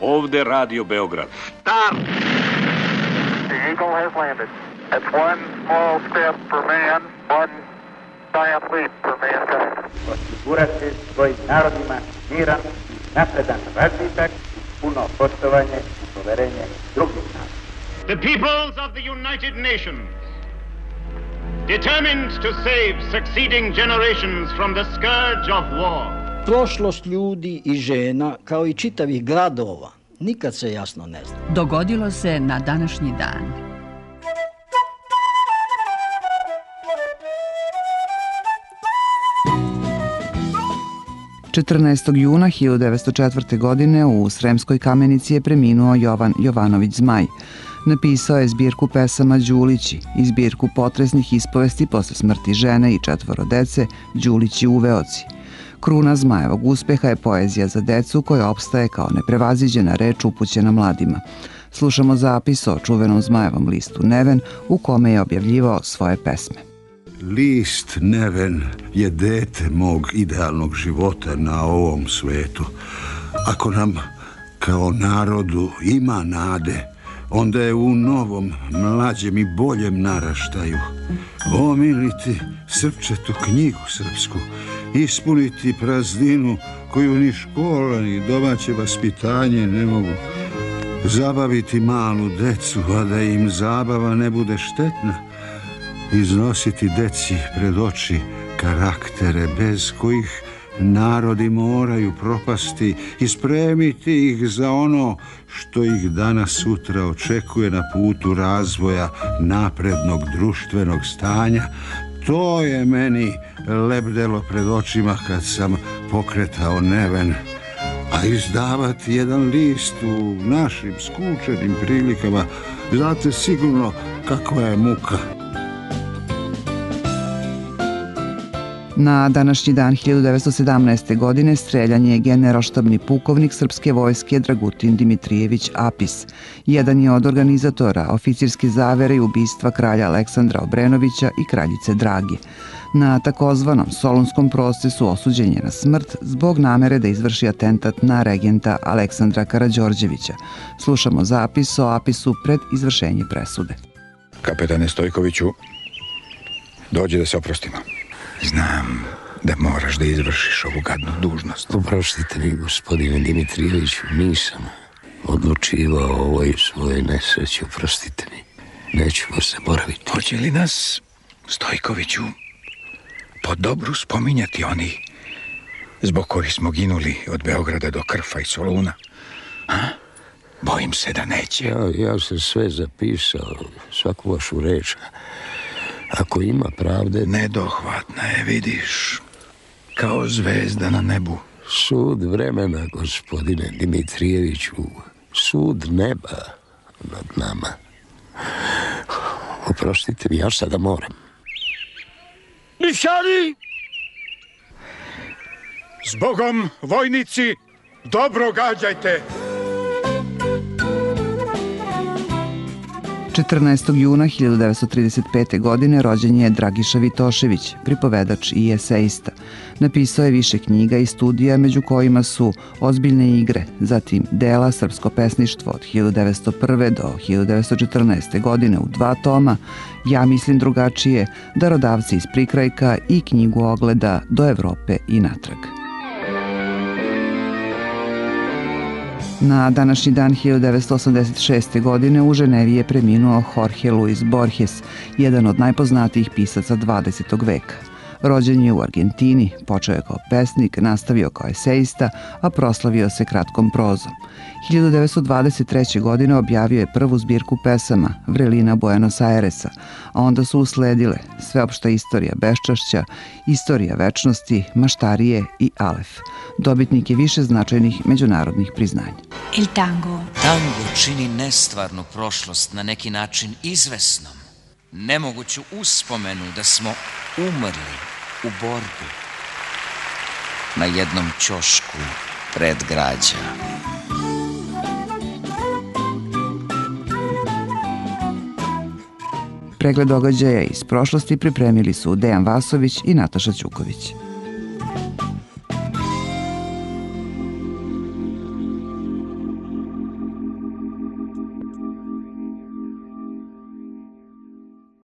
Ovde Radio Beograd. Start! The Eagle has landed. It's one small step for man, one giant leap for mankind. Osigurati svojim narodima miran i napredan razvitak, puno poštovanje i poverenje drugih naroda. The peoples of the United Nations, determined to save succeeding generations from the scourge of war. Prošlost ljudi i žena, kao i čitavih gradova, nikad se jasno ne zna. Dogodilo se na današnji dan. Juna 1904. godine u Sremskoj Kamenici je preminuo Jovan Jovanović Zmaj. Napisao je zbirku pesama Đulići i zbirku potresnih ispovesti posle smrti žene i 4 dece Đulići uveoci. Kruna Zmajevog uspeha je poezija za decu koja opstaje kao neprevaziđena reč upućena mladima. Slušamo zapis o čuvenom Zmajevom listu Neven u kome je objavljivao svoje pesme. List Neven je dete mog idealnog života na ovom svetu. Ako nam kao narodu ima nade, onda je u novom, mlađem i boljem naraštaju. Omiliti srpčetu knjigu srpsku, ispuniti prazninu koju ni škola ni domaće vaspitanje ne mogu. Zabaviti malu decu, a da im zabava ne bude štetna. Iznositi deci pred oči karaktere bez kojih narodi moraju propasti i spremiti ih za ono što ih danas sutra očekuje na putu razvoja naprednog društvenog stanja. To je meni lebdelo pred očima kad sam pokretao Neven. A izdavati jedan list u našim skučenim prilikama, znate sigurno kakva je muka. Na današnji dan 1917. godine streljan je generalštabni pukovnik srpske vojske Dragutin Dimitrijević Apis. Jedan je od organizatora oficirske zavere i ubistva kralja Aleksandra Obrenovića i kraljice Drage. Na takozvanom Solunskom procesu osuđen je na smrt zbog namere da izvrši atentat na regenta Aleksandra Karađorđevića. Slušamo zapis o Apisu pred izvršenje presude. Kapetane Stojkoviću, dođi da se oprostimo. Znam da moraš da izvršiš ovu gadnu dužnost. Oprostite mi, gospodine Dimitrijeviću, nisam odlučivao o ovoj svojoj nesreći, oprostite mi. Nećemo zaboraviti. Hoće li nas, Stojkoviću, po dobru spominjati oni zbog kojih smo ginuli od Beograda do Krfa i Soluna? A? Bojim se da neće. Ja sam sve zapisao, svaku vašu reč. Ako ima pravde... Nedohvatna je, vidiš, kao zvezda na nebu. Sud vremena, gospodine Dimitrijeviću, sud neba nad nama. Oprostite mi, ja sada moram. Nišani! Zbogom, vojnici, dobro gađajte! 14. juna 1935. godine rođen je Dragiša Vitošević, pripovedač i esejista. Napisao je više knjiga i studija, među kojima su Ozbiljne igre, zatim Dela srpsko pesništvo od 1901. do 1914. godine u 2 toma, Ja mislim drugačije, Darodavci iz prikrajka i knjigu Ogleda do Evrope i natrag. Na današnji dan 1986. godine u Ženevi je preminuo Jorge Luis Borges, jedan od najpoznatijih pisaca 20. veka. Rođen je u Argentini, počeo je kao pesnik, nastavio kao esejista, a proslavio se kratkom prozom. 1923. godine objavio je prvu zbirku pesama Vrelina Buenos Airesa, a onda su usledile Sveopšta istorija beščašća, Istorija večnosti, Maštarije i Alef. Dobitnik je više značajnih međunarodnih priznanja. El tango. Tango čini nestvarnu prošlost na neki način izvesnom, nemoguću uspomenu da smo umrli u borbi na jednom ćošku predgrađa. Pregled događaja iz prošlosti pripremili su Dejan Vasović i Nataša Ćuković.